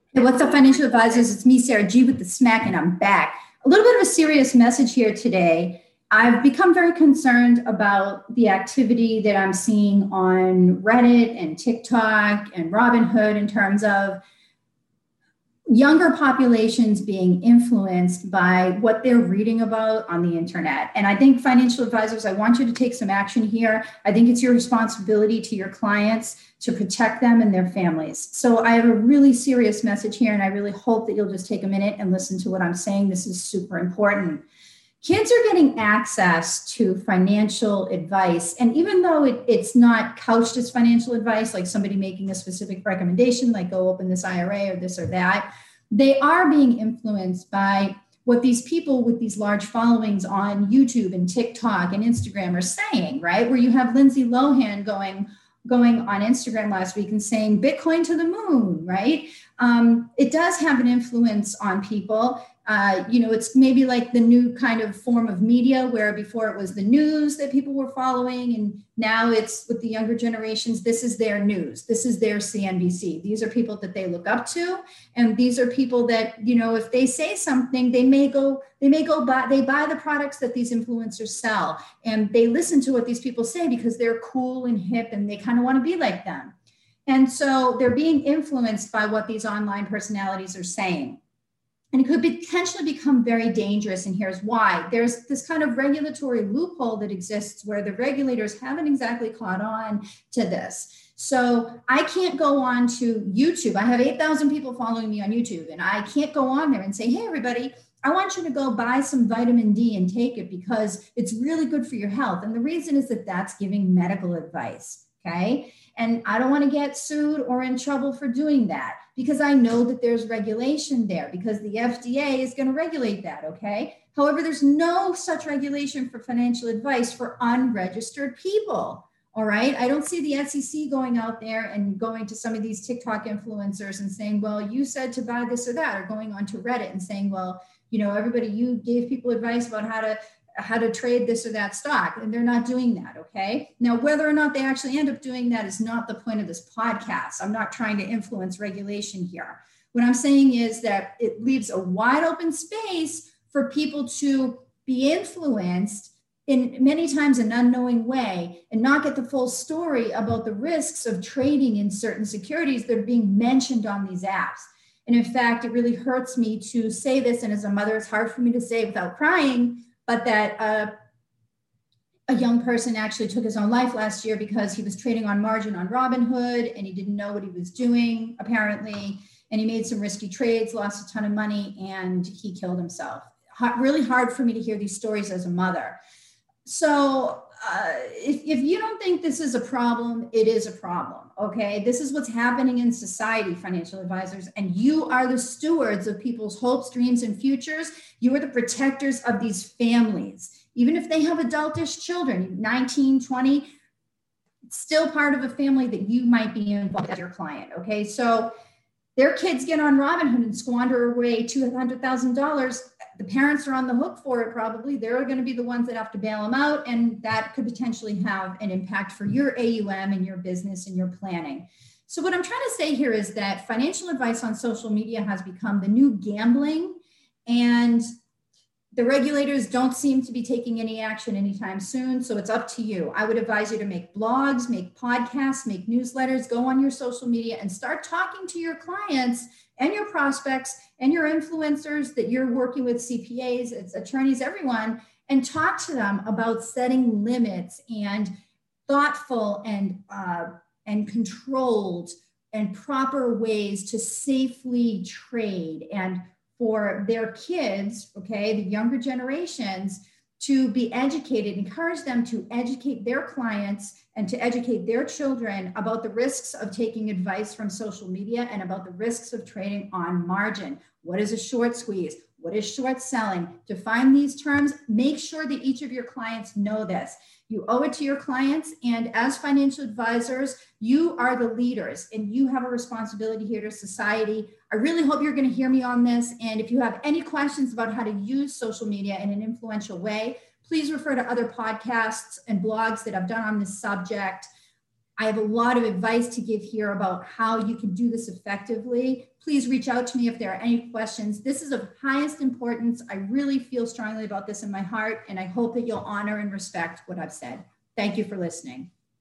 Hey, what's up, financial advisors? It's me, Sarah G, with the smack, and I'm back. A little bit of a serious message here today. I've become very concerned about the activity that I'm seeing on Reddit and TikTok and Robinhood in terms of younger populations being influenced by what they're reading about on the internet. And I think financial advisors, I want you to take some action here. I think it's your responsibility to your clients to protect them and their families. So I have a really serious message here, and I really hope that you'll just take a minute and listen to what I'm saying. This is super important. Kids are getting access to financial advice. And even though it's not couched as financial advice, like somebody making a specific recommendation, like go open this IRA or this or that, they are being influenced by what these people with these large followings on YouTube and TikTok and Instagram are saying, right? Where you have Lindsay Lohan going on Instagram last week and saying Bitcoin to the moon, right? It does have an influence on people. It's maybe like the new kind of form of media where before it was the news that people were following, and now it's with the younger generations, this is their news. This is their CNBC. These are people that they look up to. And these are people that, if they say something, they buy the products that these influencers sell, and they listen to what these people say because they're cool and hip and they kind of want to be like them. And so they're being influenced by what these online personalities are saying. And it could potentially become very dangerous. And here's why. There's this kind of regulatory loophole that exists where the regulators haven't exactly caught on to this. So I can't go on to YouTube. I have 8,000 people following me on YouTube, and I can't go on there and say, hey, everybody, I want you to go buy some vitamin D and take it because it's really good for your health. And the reason is that that's giving medical advice. Okay. And I don't want to get sued or in trouble for doing that because I know that there's regulation there because the FDA is going to regulate that. Okay. However, there's no such regulation for financial advice for unregistered people. All right. I don't see the SEC going out there and going to some of these TikTok influencers and saying, well, you said to buy this or that, or going onto Reddit and saying, well, everybody, you gave people advice about how to trade this or that stock, and they're not doing that. Okay. Now, whether or not they actually end up doing that is not the point of this podcast. I'm not trying to influence regulation here. What I'm saying is that it leaves a wide open space for people to be influenced in many times an unknowing way and not get the full story about the risks of trading in certain securities that are being mentioned on these apps. And in fact, it really hurts me to say this. And as a mother, it's hard for me to say without crying, but that a young person actually took his own life last year because he was trading on margin on Robinhood and he didn't know what he was doing, apparently. And he made some risky trades, lost a ton of money, and he killed himself. Really hard for me to hear these stories as a mother. So if you don't think this is a problem, it is a problem, okay? This is what's happening in society, financial advisors, and you are the stewards of people's hopes, dreams, and futures. You are the protectors of these families. Even if they have adultish children, 19, 20, it's still part of a family that you might be involved as your client, okay? So their kids get on Robinhood and squander away $200,000. The parents are on the hook for it probably. They're going to be the ones that have to bail them out, and that could potentially have an impact for your AUM and your business and your planning. So what I'm trying to say here is that financial advice on social media has become the new gambling, and the regulators don't seem to be taking any action anytime soon. So it's up to you. I would advise you to make blogs, make podcasts, make newsletters, go on your social media and start talking to your clients and your prospects and your influencers that you're working with, CPAs, it's attorneys, everyone, and talk to them about setting limits and thoughtful and controlled and proper ways to safely trade and for their kids, okay, the younger generations, to be educated, encourage them to educate their clients and to educate their children about the risks of taking advice from social media and about the risks of trading on margin. What is a short squeeze? What is short selling? Define these terms. Make sure that each of your clients know this. You owe it to your clients. And as financial advisors, you are the leaders and you have a responsibility here to society. I really hope you're going to hear me on this. And if you have any questions about how to use social media in an influential way, please refer to other podcasts and blogs that I've done on this subject. I have a lot of advice to give here about how you can do this effectively. Please reach out to me if there are any questions. This is of highest importance. I really feel strongly about this in my heart, and I hope that you'll honor and respect what I've said. Thank you for listening.